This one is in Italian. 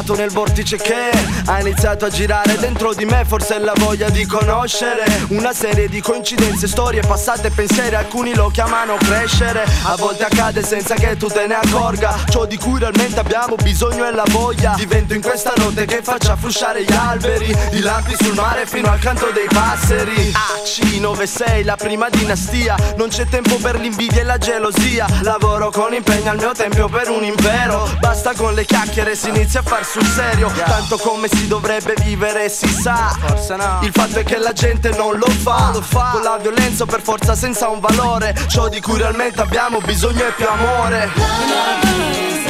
entrato nel vortice che ha iniziato a girare dentro di me. Forse è la voglia di conoscere una serie di coincidenze, storie passate, pensieri, alcuni lo chiamano crescere. A volte accade senza che tu te ne accorga. Ciò di cui realmente abbiamo bisogno è la voglia di vento in questa notte che faccia frusciare gli alberi, i lampi sul mare fino al canto dei passeri. AC96, la prima dinastia. Non c'è tempo per l'invidia e la gelosia. Lavoro con impegno al mio tempio per un impero. Basta con le chiacchiere, si inizia a far sul serio. Tanto come si dovrebbe vivere si sa. Il fatto è che la gente non lo fa. Con la violenza per forza senza un valore. Ciò di cui realmente abbiamo bisogno è più amore.